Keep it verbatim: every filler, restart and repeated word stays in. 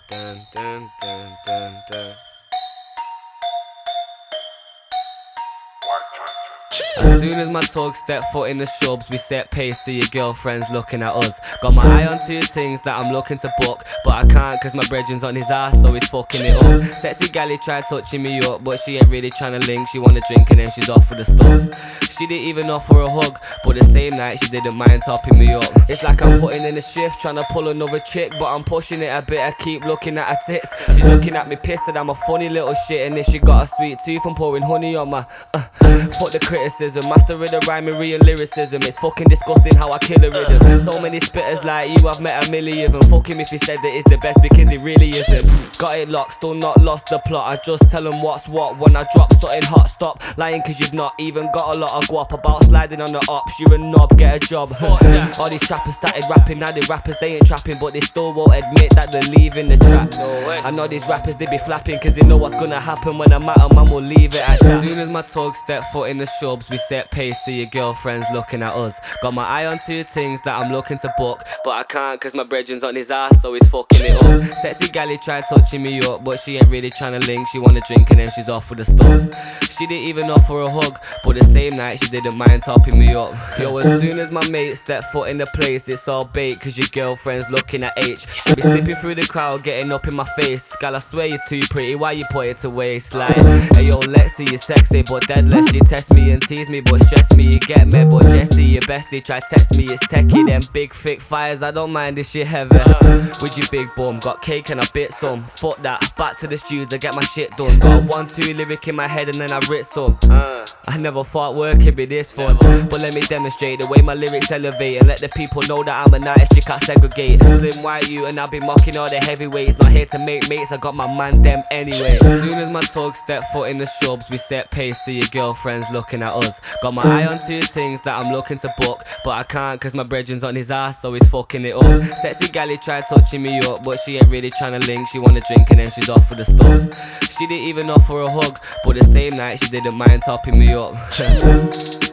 dun, dun, dun, dun, dun. As soon as my tug step foot in the shrubs, we set pace, see your girlfriend's looking at us. Got my eye on two things that I'm looking to book, but I can't cause my brethren's on his ass, so he's fucking it up. Sexy galley tried touching me up, but she ain't really trying to link. She wanna drink and then she's off for the stuff. She didn't even offer a hug, but the same night she didn't mind topping me up. It's like I'm putting in a shift, trying to pull another chick, but I'm pushing it a bit, I keep looking at her tits. She's looking at me pissed that I'm a funny little shit, and if she got a sweet tooth I'm pouring honey on my uh, fuck the criticism, master of the rhymery and lyricism. It's fucking disgusting how I kill a rhythm. So many spitters like you, I've met a million of them. Fuck him if he said that it's the best, because he really isn't. Got it locked, still not lost the plot. I just tell him what's what when I drop something hot. Stop lying cause you've not even got a lot of guap. About sliding on the ops, you're a knob, get a job. Fuck that. All these trappers started rapping, now the rappers they ain't trapping, but they still won't admit that they're leaving the trap. No way. I know these rappers they be flapping cause they know what's gonna happen when I'm at 'em, man will leave it at that. As soon as my tug step foot in the shrubs, we set pace, see your girlfriend's looking at us. Got my eye on two things that I'm looking to book, but I can't cause my brethren's on his ass, so he's fucking it up. Sexy galley tried touching me up, but she ain't really trying to link. She wanna drink and then she's off with the stuff. She didn't even offer a hug, but the same night she didn't mind topping me up. Yo, as soon as my mate step foot in the place, it's all bait cause your girlfriend's looking at H. She be slipping through the crowd, getting up in my face. Gal, I swear you're too pretty, why you put it to waste? Like, hey yo, Lexi, you're sexy, but deadless. You test me and tease me, but stress me, you get me. But Jesse, your bestie, try text me, it's techie. Them big thick fires, I don't mind this shit heavy. With your big bum, got cake and I bit some. Fuck that, back to the studio, I get my shit done. Got a one two lyric in my head and then I writ some. I never thought work could be this fun, but let me demonstrate the way my lyrics elevate, and let the people know that I'm an artist, you can't segregate. Slim white you and I'll be mocking all the heavyweights. Not here to make mates, I got my man them anyway. As soon as my tug step foot in the shrubs, we set pace, see your girlfriend's looking at us. Got my eye on two things that I'm looking to book, but I can't cause my brethren's on his ass, so he's fucking it up. Sexy galley tried touching me up, but she ain't really trying to link. She wanna drink and then she's off for the stuff. She didn't even offer a hug, but the same night she didn't mind topping me up.